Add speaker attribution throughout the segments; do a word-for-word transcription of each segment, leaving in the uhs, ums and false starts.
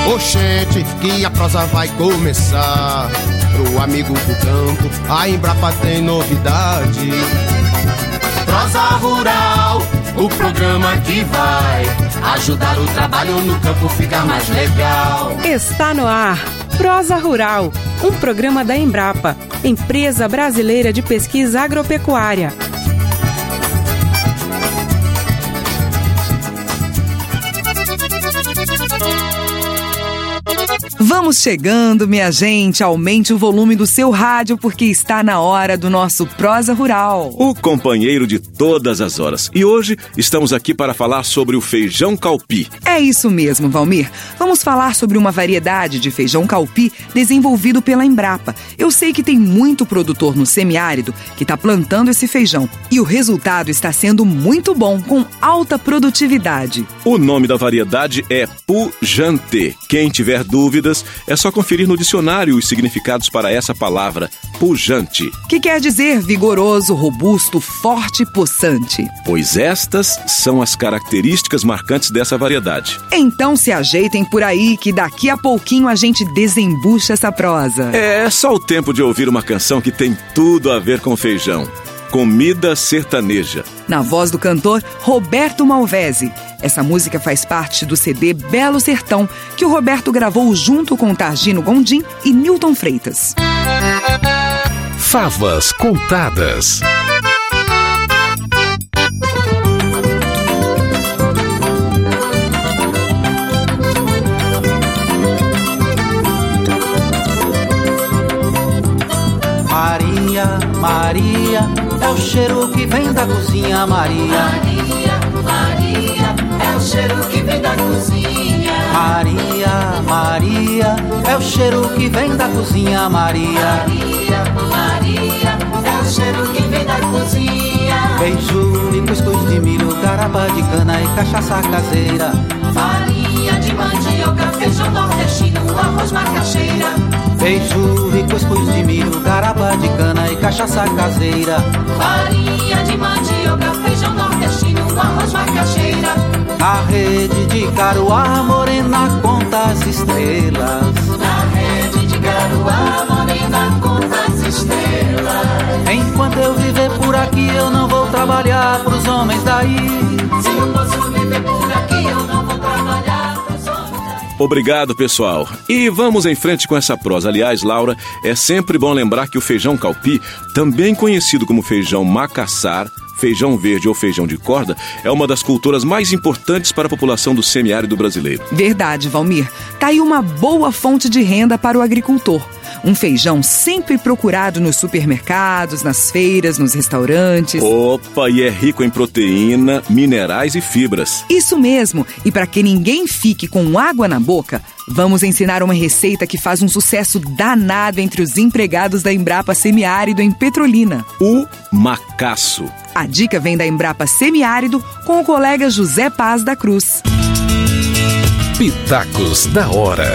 Speaker 1: Oxente, que a prosa vai começar. Pro amigo do campo, a Embrapa tem novidade. Prosa Rural, o programa que vai ajudar o trabalho no campo ficar mais legal.
Speaker 2: Está no ar, Prosa Rural, um programa da Embrapa, Empresa Brasileira de Pesquisa Agropecuária.
Speaker 3: Vamos chegando, minha gente. Aumente o volume do seu rádio porque está na hora do nosso Prosa Rural.
Speaker 4: O companheiro de todas as horas. E hoje estamos aqui para falar sobre o feijão calpi.
Speaker 3: É isso mesmo, Valmir. Vamos falar sobre uma variedade de feijão calpi desenvolvido pela Embrapa. Eu sei que tem muito produtor no semiárido que está plantando esse feijão. E o resultado está sendo muito bom, com alta produtividade.
Speaker 4: O nome da variedade é Pujante. Quem tiver dúvidas, é só conferir no dicionário os significados para essa palavra, pujante.
Speaker 3: Que quer dizer vigoroso, robusto, forte e possante.
Speaker 4: Pois estas são as características marcantes dessa variedade.
Speaker 3: Então se ajeitem por aí que daqui a pouquinho a gente desembucha essa prosa.
Speaker 4: É só o tempo de ouvir uma canção que tem tudo a ver com feijão. Comida Sertaneja.
Speaker 3: Na voz do cantor Roberto Malvese. Essa música faz parte do C D Belo Sertão, que o Roberto gravou junto com Targino Gondim e Nilton Freitas.
Speaker 5: Favas Contadas.
Speaker 6: Maria, Maria, é o cheiro que vem da cozinha, Maria.
Speaker 7: Maria, Maria, é o cheiro que vem da cozinha.
Speaker 6: Maria, Maria, é o cheiro que vem da cozinha, Maria.
Speaker 7: Maria, Maria, é o cheiro que vem da cozinha.
Speaker 6: Beiju e cuscuz de milho, garapa de cana e cachaça caseira.
Speaker 7: Farinha de mandioca, feijão nordestino, arroz macaxeira.
Speaker 6: Beiju e cuscuz de milho, garapa de cana e cachaça caseira.
Speaker 7: Farinha de mandioca, feijão nordestino, arroz macaxeira.
Speaker 6: Na rede de Caruá, morena conta as estrelas.
Speaker 7: Na rede de Caruá, morena conta as estrelas.
Speaker 6: Enquanto eu viver por aqui, eu não vou trabalhar pros homens daí.
Speaker 7: Se eu posso viver por aqui, eu não vou trabalhar pros homens daí.
Speaker 4: Obrigado, pessoal. E vamos em frente com essa prosa. Aliás, Laura, é sempre bom lembrar que o feijão calpi, também conhecido como feijão macaçar, feijão verde ou feijão de corda, é uma das culturas mais importantes para a população do semiárido brasileiro.
Speaker 3: Verdade, Valmir. Tá aí uma boa fonte de renda para o agricultor. Um feijão sempre procurado nos supermercados, nas feiras, nos restaurantes.
Speaker 4: Opa, e é rico em proteína, minerais e fibras.
Speaker 3: Isso mesmo. E para que ninguém fique com água na boca, vamos ensinar uma receita que faz um sucesso danado entre os empregados da Embrapa Semiárido em Petrolina.
Speaker 4: O macaço.
Speaker 3: A dica vem da Embrapa Semiárido com o colega José Paz da Cruz.
Speaker 5: Pitacos da hora.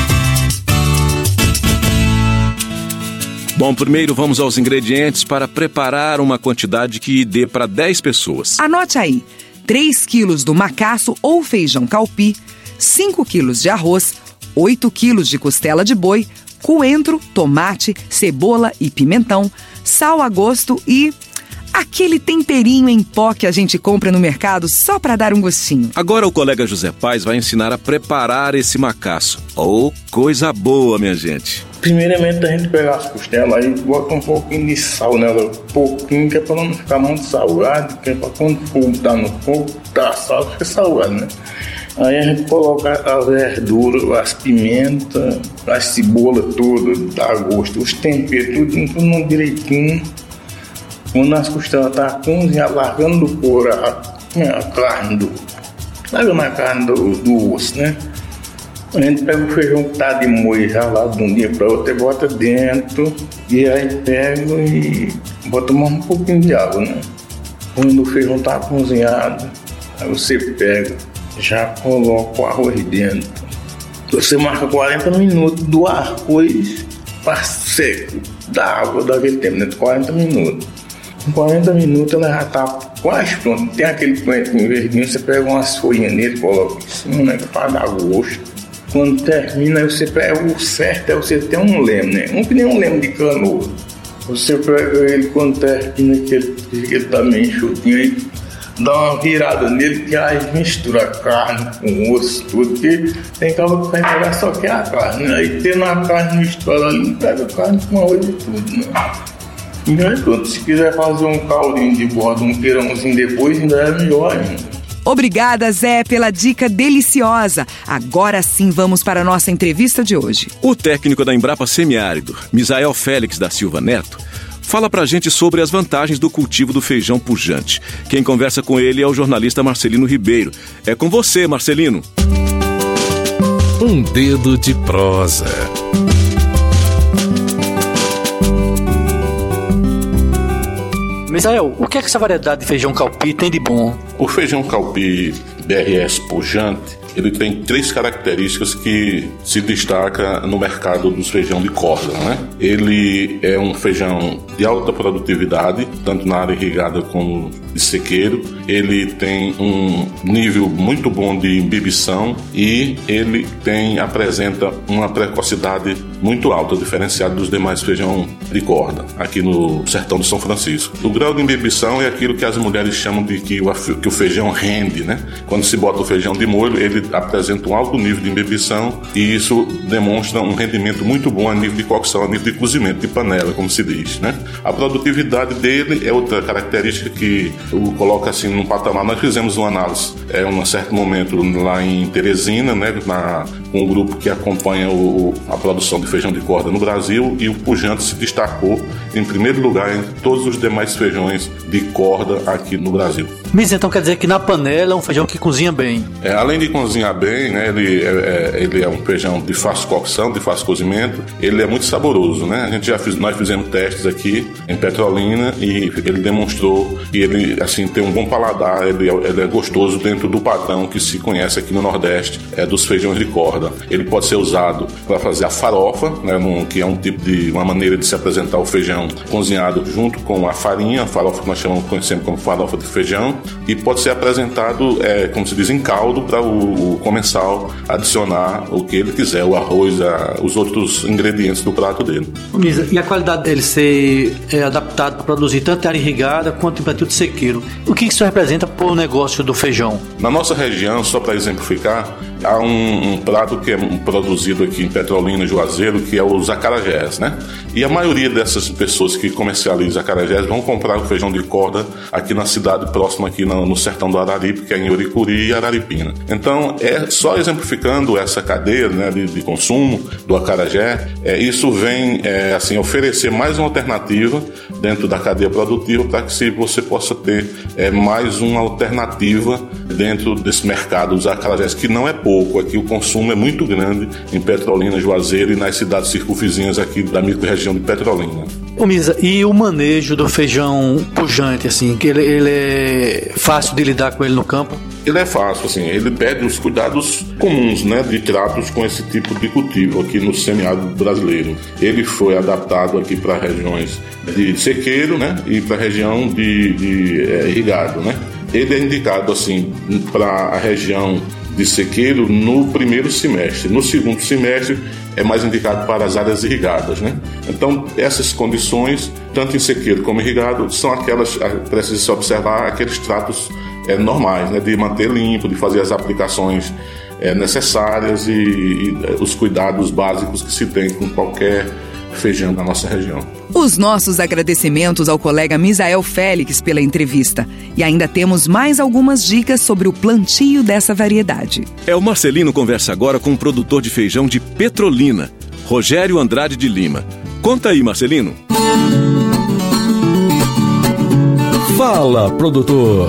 Speaker 4: Bom, primeiro vamos aos ingredientes para preparar uma quantidade que dê para dez pessoas.
Speaker 3: Anote aí: três quilos do macaço ou feijão calpi, cinco quilos de arroz, oito quilos de costela de boi, coentro, tomate, cebola e pimentão, sal a gosto e aquele temperinho em pó que a gente compra no mercado só para dar um gostinho.
Speaker 4: Agora o colega José Paz vai ensinar a preparar esse macaço. Oh, coisa boa, minha gente.
Speaker 8: Primeiramente a gente pega as costelas e bota um pouquinho de sal nela, um pouquinho, que é para não ficar muito salgado, que é para quando o fogo tá no fogo, tá sal, fica salgado, né? Aí a gente coloca a verdura, as pimentas, a cebola toda, dá gosto, os temperos, tudo, tudo no direitinho. Quando as costelas estão cozinhando, largando do couro a, a carne, do, largando a carne do, do osso, né? A gente pega o feijão que está de molho já lá de um dia para outro e bota dentro, e aí pega e bota um pouquinho de água, né? Quando o feijão está cozinhado, aí você pega, já coloca o arroz dentro. Você marca quarenta minutos do arroz para seco, da água daquele tempo, né? quarenta minutos. Com quarenta minutos ela já está quase pronta. Tem aquele coentro verdinho, você pega umas folhinhas nele, coloca em cima, né? Para dar gosto. quando termina, você pega o certo, é você ter um leme, né? Um que nem um leme de canoa. Você pega ele quando termina, que ele, que ele tá meio enxutinho, aí dá uma virada nele, que aí mistura a carne com o osso, tudo, que tem cabo que vai pegar só que a carne, né? Aí tendo a carne misturada ali, pega a carne com arroz e tudo, né? E aí pronto, se quiser fazer um caldinho de borda, um pirãozinho depois, ainda é melhor ainda.
Speaker 3: Obrigada, Zé, pela dica deliciosa. Agora sim vamos para a nossa entrevista de hoje.
Speaker 4: O técnico da Embrapa Semiárido, Misael Félix da Silva Neto, fala pra gente sobre as vantagens do cultivo do feijão pujante. Quem conversa com ele é o jornalista Marcelino Ribeiro. É com você, Marcelino.
Speaker 5: Um dedo de prosa.
Speaker 9: Misael, o que é que essa variedade de feijão calpi tem de bom?
Speaker 10: O feijão calpi B R S pujante, ele tem três características que se destaca no mercado dos feijão de corda, né? Ele é um feijão de alta produtividade, tanto na área irrigada como de sequeiro. Ele tem um nível muito bom de imbibição e ele tem, apresenta uma precocidade muito alta, diferenciada dos demais feijão de corda, aqui no sertão de São Francisco. O grau de imbibição é aquilo que as mulheres chamam de que o, que o feijão rende, né? Quando se bota o feijão de molho, ele apresenta um alto nível de imbibição e isso demonstra um rendimento muito bom a nível de cocção, a nível de cozimento, de panela, como se diz, né? A produtividade dele é outra característica que o coloca assim num patamar. Nós fizemos uma análise é, um certo momento lá em Teresina, né, na, com um grupo que acompanha o, a produção de feijão de corda no Brasil, e o pujante se destacou em primeiro lugar entre todos os demais feijões de corda aqui no Brasil.
Speaker 9: Mas então quer dizer que na panela é um feijão que cozinha bem?
Speaker 10: É, além de cozinhar bem, né, ele, é, é, ele é um feijão de fácil cocção, de fácil cozimento. Ele é muito saboroso, né? A gente já fiz, nós fizemos testes aqui em Petrolina e ele demonstrou que ele assim tem um bom paladar. Ele é, ele é gostoso dentro do padrão que se conhece aqui no Nordeste, é, dos feijões de corda. Ele pode ser usado para fazer a farofa, né, num, que é um tipo de uma maneira de se apresentar o feijão cozinhado junto com a farinha, a farofa que nós chamamos, conhecemos como farofa de feijão, e pode ser apresentado, é, como se diz, em caldo, para o, o comensal adicionar o que ele quiser, o arroz, a, os outros ingredientes do prato dele.
Speaker 9: Misa, e a qualidade dele ser é, adaptado para produzir tanto em área irrigada quanto em plantio de sequeiro, o que isso representa para o negócio do feijão?
Speaker 10: Na nossa região, só para exemplificar, há um, um prato que é produzido aqui em Petrolina, Juazeiro, que é os acarajés, né? E a maioria dessas pessoas que comercializam acarajés vão comprar o feijão de corda aqui na cidade próxima, aqui no, no sertão do Araripe, que é em Uricuri e Araripina. Então, é só exemplificando essa cadeia, né, de, de consumo do acarajé, é, isso vem é, assim, oferecer mais uma alternativa dentro da cadeia produtiva para que se você possa ter é, mais uma alternativa dentro desse mercado dos acarajés, que não é pouco. Aqui o consumo é muito grande em Petrolina, Juazeiro e nas cidades circunvizinhas aqui da micro-região de Petrolina.
Speaker 9: Ô Misa, e o manejo do feijão pujante, assim, que ele, ele é fácil de lidar com ele no campo?
Speaker 10: Ele é fácil, assim, ele pede os cuidados comuns, né, de tratos com esse tipo de cultivo aqui no semiárido brasileiro. Ele foi adaptado aqui para regiões de sequeiro, né, e para a região de, de é, irrigado, né. Ele é indicado, assim, para a região de sequeiro no primeiro semestre. No segundo semestre é mais indicado para as áreas irrigadas, né? Então, essas condições, tanto em sequeiro como irrigado, são aquelas, precisa se observar, aqueles tratos é, normais, né? De manter limpo, de fazer as aplicações é, necessárias e, e os cuidados básicos que se tem com qualquer feijão da nossa região.
Speaker 3: Os nossos agradecimentos ao colega Misael Félix pela entrevista. E ainda temos mais algumas dicas sobre o plantio dessa variedade.
Speaker 4: É, o Marcelino conversa agora com um produtor de feijão de Petrolina, Rogério Andrade de Lima. Conta aí, Marcelino.
Speaker 5: Fala, produtor.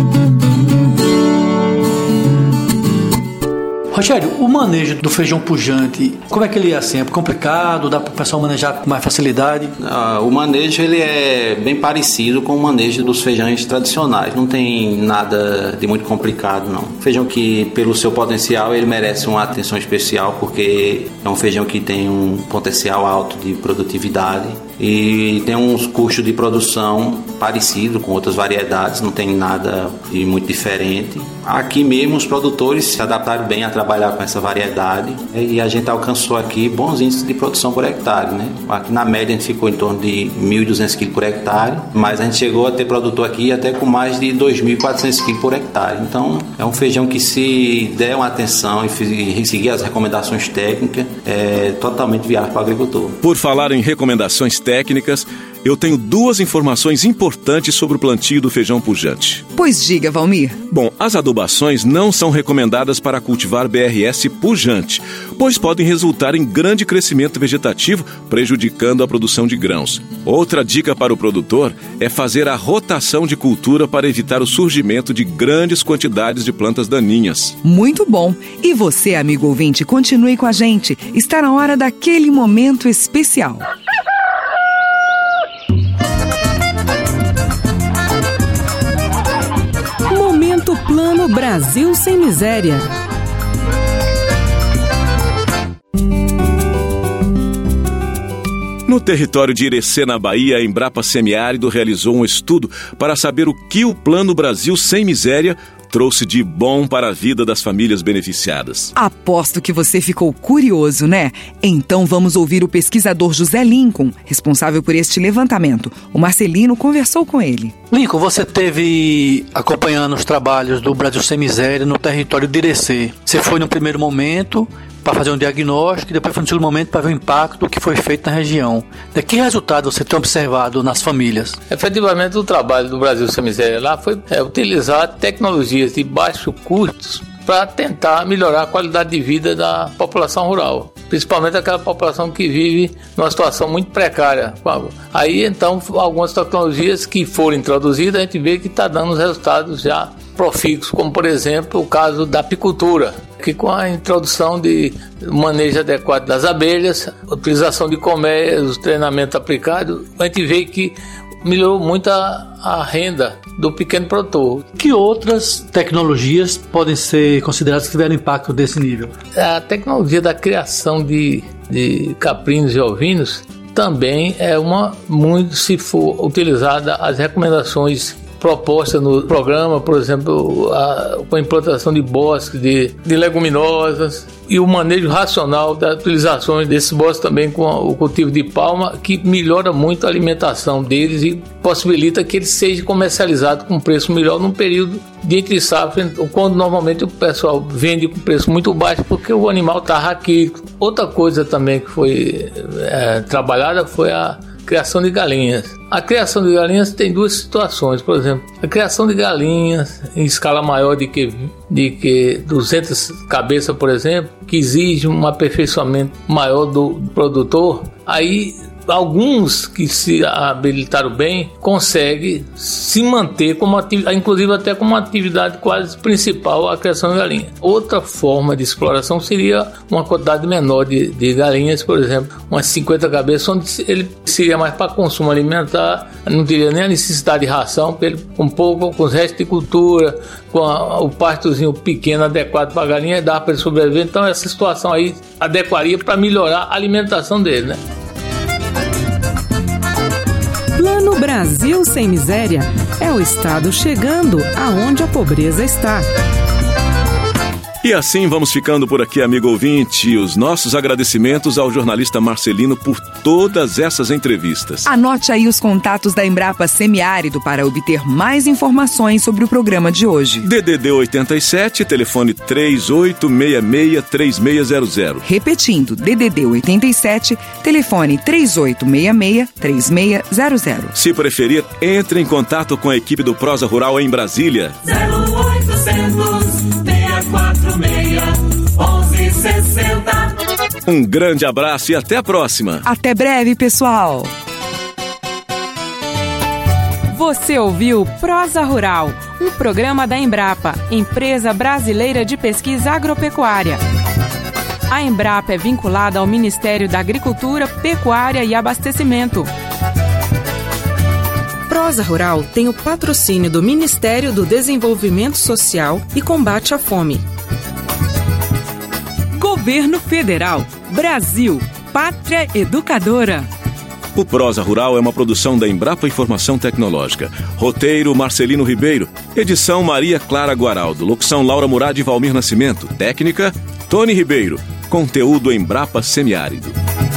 Speaker 9: Rogério, o manejo do feijão pujante, como é que ele é assim? É complicado? Dá para o pessoal manejar com mais facilidade?
Speaker 11: Ah, o manejo ele é bem parecido com o manejo dos feijões tradicionais. Não tem nada de muito complicado, não. Feijão que, pelo seu potencial, ele merece uma atenção especial, porque é um feijão que tem um potencial alto de produtividade e tem uns custos de produção parecido com outras variedades, não tem nada de muito diferente. Aqui mesmo os produtores se adaptaram bem através trabalhar com essa variedade e a gente alcançou aqui bons índices de produção por hectare, né? Aqui na média a gente ficou em torno de mil e duzentos quilos por hectare, mas a gente chegou a ter produtor aqui até com mais de dois mil e quatrocentos quilos por hectare. Então é um feijão que, se der uma atenção e seguir as recomendações técnicas, é totalmente viável para o agricultor.
Speaker 4: Por falar em recomendações técnicas, eu tenho duas informações importantes sobre o plantio do feijão pujante.
Speaker 3: Pois diga, Valmir.
Speaker 4: Bom, as adubações não são recomendadas para cultivar B R S pujante, pois podem resultar em grande crescimento vegetativo, prejudicando a produção de grãos. Outra dica para o produtor é fazer a rotação de cultura para evitar o surgimento de grandes quantidades de plantas daninhas.
Speaker 3: Muito bom! E você, amigo ouvinte, continue com a gente. Está na hora daquele momento especial.
Speaker 2: Momento Plano Brasil Sem Miséria.
Speaker 4: No território de Irecê, na Bahia, a Embrapa Semiárido realizou um estudo para saber o que o Plano Brasil Sem Miséria trouxe de bom para a vida das famílias beneficiadas.
Speaker 3: Aposto que você ficou curioso, né? Então vamos ouvir o pesquisador José Lincoln, responsável por este levantamento. O Marcelino conversou com ele.
Speaker 9: Lincoln, você teve acompanhando os trabalhos do Brasil Sem Miséria no território de Irecê. Você foi no primeiro momento para fazer um diagnóstico e depois foi no segundo momento para ver o impacto que foi feito na região. De que resultado você tem observado nas famílias?
Speaker 12: Efetivamente, o trabalho do Brasil Sem Miséria lá foi é, utilizar tecnologias de baixo custo para tentar melhorar a qualidade de vida da população rural, principalmente aquela população que vive numa situação muito precária. Aí, então, algumas tecnologias que foram introduzidas, a gente vê que está dando os resultados já profícuos, como, por exemplo, o caso da apicultura, que com a introdução de manejo adequado das abelhas, utilização de colmeias, o treinamento aplicado, a gente vê que melhorou muito a, a renda do pequeno produtor.
Speaker 9: Que outras tecnologias podem ser consideradas que tiveram impacto desse nível?
Speaker 12: A tecnologia da criação de, de caprinos e ovinos também é uma, muito se for utilizada as recomendações propostas no programa, por exemplo, a, com a implantação de bosques de, de leguminosas e o manejo racional das utilizações desses bosques também com o cultivo de palma, que melhora muito a alimentação deles e possibilita que eles sejam comercializados com preço melhor num período de entre safra, quando normalmente o pessoal vende com preço muito baixo porque o animal está raquítico. Outra coisa também que foi é, trabalhada foi a criação de galinhas. A criação de galinhas tem duas situações, por exemplo, a criação de galinhas em escala maior de que, de que duzentas cabeças, por exemplo, que exige um aperfeiçoamento maior do, do produtor. Aí alguns que se habilitaram bem conseguem se manter como atividade, inclusive até como atividade quase principal a criação de galinhas. Outra forma de exploração seria uma quantidade menor de, de galinhas, por exemplo, umas cinquenta cabeças, onde ele seria mais para consumo alimentar, não teria nem a necessidade de ração, porque ele, um pouco com os restos de cultura, com a, o pastozinho pequeno adequado para a galinha, dá para ele sobreviver. Então essa situação aí adequaria para melhorar a alimentação dele, né?
Speaker 2: Plano Brasil Sem Miséria é o Estado chegando aonde a pobreza está.
Speaker 4: E assim vamos ficando por aqui, amigo ouvinte. Os nossos agradecimentos ao jornalista Marcelino por todas essas entrevistas.
Speaker 3: Anote aí os contatos da Embrapa Semiárido para obter mais informações sobre o programa de hoje.
Speaker 4: D D D oitenta e sete, telefone três oito seis seis, três seis zero zero.
Speaker 3: Repetindo, D D D oitenta e sete, telefone três oito seis seis, três seis zero zero.
Speaker 4: Se preferir, entre em contato com a equipe do Prosa Rural em Brasília.
Speaker 7: zero oitocentos, seis quatro seis, onze sessenta.
Speaker 4: Um grande abraço e até a próxima.
Speaker 3: Até breve, pessoal.
Speaker 2: Você ouviu Prosa Rural, um programa da Embrapa, Empresa Brasileira de Pesquisa Agropecuária. A Embrapa é vinculada ao Ministério da Agricultura, Pecuária e Abastecimento. Prosa Rural tem o patrocínio do Ministério do Desenvolvimento Social e Combate à Fome. Governo Federal, Brasil, Pátria Educadora.
Speaker 4: O Prosa Rural é uma produção da Embrapa Informação Tecnológica. Roteiro Marcelino Ribeiro. Edição Maria Clara Guaraldo. Locução Laura Murad e Valmir Nascimento. Técnica Tony Ribeiro. Conteúdo Embrapa Semiárido.